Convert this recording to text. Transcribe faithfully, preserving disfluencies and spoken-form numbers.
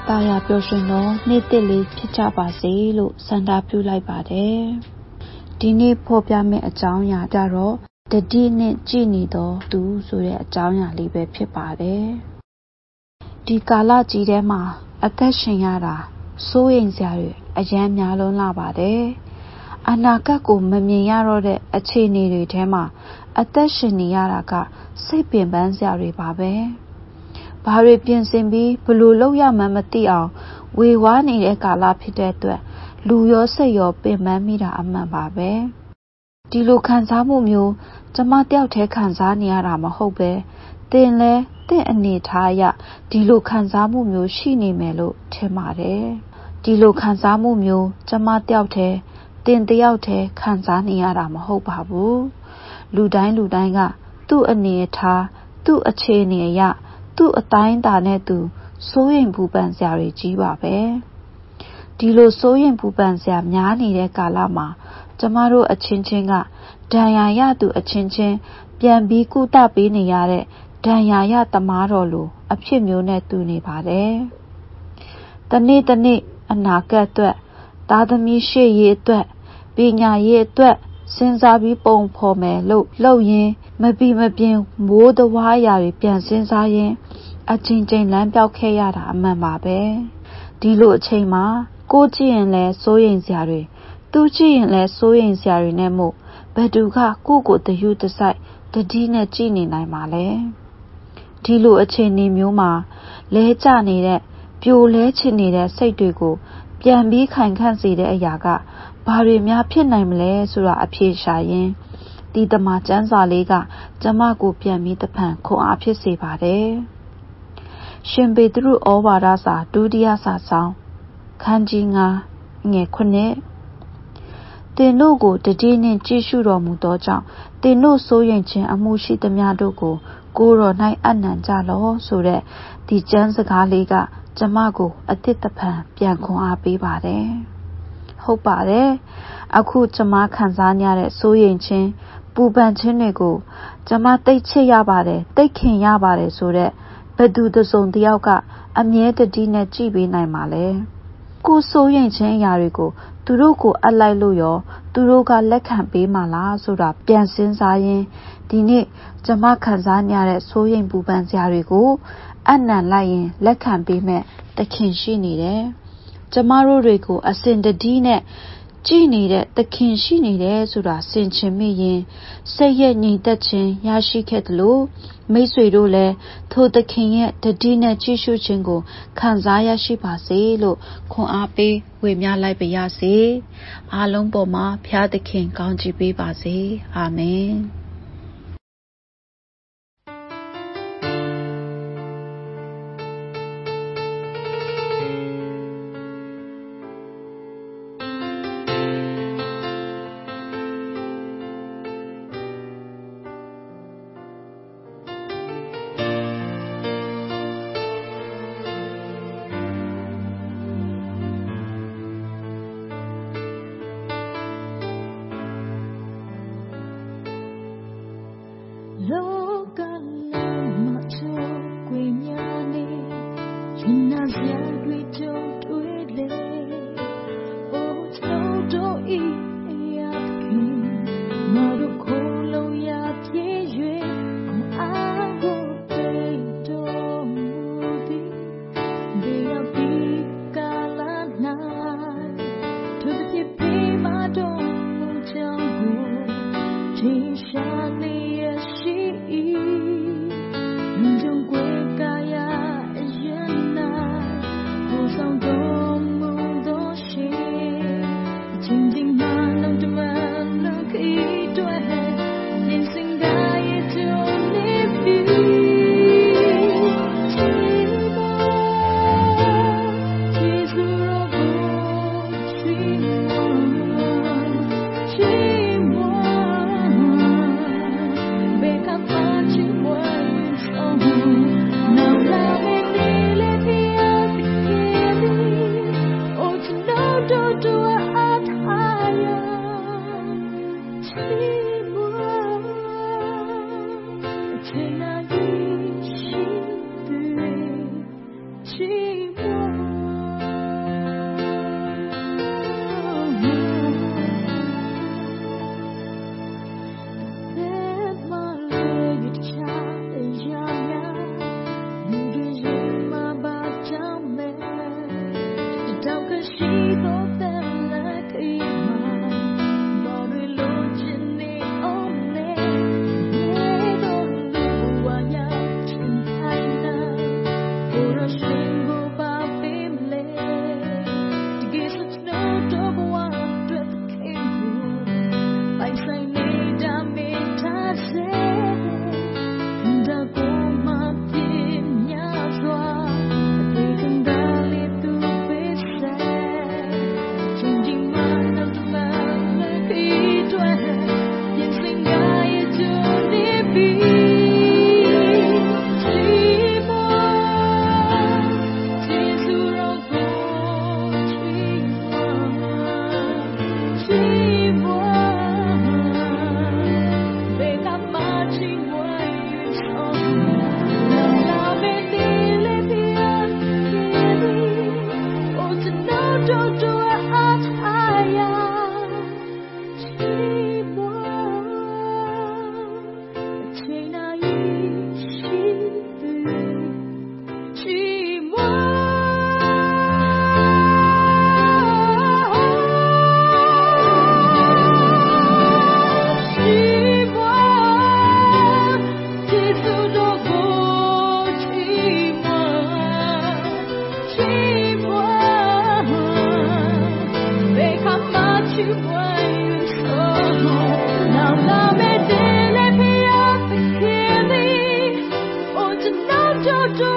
တာယာပျော်ရွှင်သောနေ့သစ်လေးဖြစ်ကြပါစေလို့ဆန္ဒပြုလိုက်ပါတယ်။ဒီနေ့ဖော်ပြမယ့်အကြောင်းအရာကြတော့တတိနဲ့ကြည်နေသောသူဆိုတဲ့အကြောင်းအရာလေးပဲဖြစ်ပါတယ်။ဒီကာလကြီးထဲမှာအသက်ရှင်ရတာစိုးရိမ်စရာတွေအများများလုံးလာပါတယ်။အနာဂတ်ကိုမမြင်ရတော့တဲ့အခြေအနေတွေထဲမှာအသက်ရှင်နေရတာကစိတ်ပင်ပန်းစရာတွေပါပဲ။ဘာတွေပြင်ဆင်ပြီးဘလို့လုပ်ရမှန်းမသိအောင်ဝေဝါးနေတဲ့ကာလဖြစ်တဲ့အတွက်လူရောစိတ်ရောပင်ပန်းမိတာအမှန်ပါပဲ။ဒီလိုခံစားမှုမျိုးကျမတယောက်တည်းခံစားနေရတာမဟုတ်ပဲသင်လဲသင်အနေထားအရဒီလိုခံစားမှုမျိုးရှိနေမယ်လို့ထင်ပါတယ်။ဒီလိုခံစားမှုမျိုးကျမတယောက်တည်းသင်တယောက်တည်းခံစားနေရတာမဟုတ်ပါဘူး။လူတိုင်းလူတိုင်းကသူ့အနေထားသူ့အခြေအနေအရသူ့အတိုင်းအတာနဲ့သူစိုးရိမ်ပူပန်စရာတွေကြီးပါပဲဒီလိုစိုးရိမ်ပူပန်စရာများနေတဲ့ကာလမှာကျမတို့အချင်းချင်းကဒဏ်ရာရသူအချင်းချင်းပြန်ပြီးကုသပေးနေရတဲ့ဒဏ်ရာရသမားတော်လိုအဖြစ်မျိုးနဲ့တူနေပါတယ်တနေ့တနေ့အနာဂတ်အတွက်သားသမီးရှေ့ရေးအတွက်ပညာရေးအတွက်စဉ်းစားပြီးပုံဖော်မယ်လို့လှုပ်ရင်းမပီမပြင်းမိုးတဝါးရာတွေပြန်စဉ်းစားရင်းအချင်းချင်းလမ်းပြောက်ခဲ့ရတာအမှန်ပါပဲဒီလိုအချိန်မှာကိုကြည့်ရင်လဲစိုးရိမ်စရာတွေသူကြည့်ရင်လဲစိုးရိမ်စရာတွေနဲ့မို့ဘယ်သူကကိုကိုတယူတစိုက်တတိနဲ့ကြည့်နေနိုင်ပါလဲဒီလိုအချိန်နေမျိုးမှာလဲကျနေတဲ့ပြိုလဲချင်နေတဲ့စိတ်တွေကိုပြန်ပြီးခိုင်ခန့်စေတဲ့အရာကဘာတွေများဖြစ်နိုင်မလဲဆိုတာအဖြေရှာရင်းဒီတမကျမ်းစာလေးကကျမကိုပြန်ပြီးတဖန်ခွန်အားဖြစ်စေပါတယ်ရှင်ပေတရုဩဝါဒစာဒုတိယစာဆောင်ခန်းကြီးငါငယ်ခုနှစ်သင်တို့ကိုတတိနှင့်ကြည့်ရှုတော်မူသောကြောင့်သင်တို့စိုးရိမ်ခြင်းအမှုရှိသမျှတို့ကိုကိုယ်တော်၌အနံ့ကြလောဆိုတဲ့ဒီကျမ်းစကားလေးကကျမကိုအသစ်တဖန်ပြန်ခွန်အားပေးပါတယ်ဟုတ်ပါတယ်အခုကျမခံစားရတဲ့စိုးရိမ်ခြင်းပူပန်ခြင်းတွေကိုကျမသိချစ်ရပါတယ်သိခင်ရပါတယ်ဆိုတဲ့ဘယ်သူတစ်စုံတစ်ယောက်ကအမြဲတတိနဲ့ကြည့်ပေးနိုင်ပါလဲကိုစိုးရိမ်ခြင်းအရာတွေကိုသူတို့ကိုအပ်လိုက်လို့ရောသူတို့ကလက်ခံပေးမှလားဆိုတာပြန်စဉ်းစားရင်းဒီနေ့ကျမခံစားရတဲ့စိုးရိမ်ပူပန်စရာတွေကိုအနံ့လိုက်ရင်လက်ခံပေးမဲ့သခင်ရှိနေတယ်ကျမတို့တွေကိုအစဉ်တတိနဲ့ကြည်နေတဲ့သခင်ရှိနေတယ်ဆိုတာဆင်ခြင်မိရင်စိတ်ရဲ့ညီသက်ခြင်းရရှိခဲ့သလိုမိတ်ဆွေတို့လည်းထိုသခင်ရဲ့တတိနဲ့ကြည်ရှုခြင်းကိုခံစားရရှိပါစေလို့ခွန်အားပေးဝေမျှလိုက်ပါရစေအားလုံးပေါ်မှာဖျားသခင်ကောင်းချီးပေးပါစေအာမင်တူတူ